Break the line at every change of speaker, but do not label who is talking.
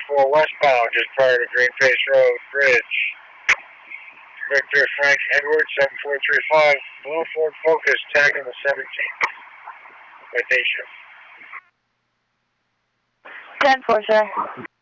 4 westbound, just prior to Green Face Road Bridge. Victor Frank Edward, 7435, Blue Ford Focus, tagging the 17th. With day shift.
10-4, sir.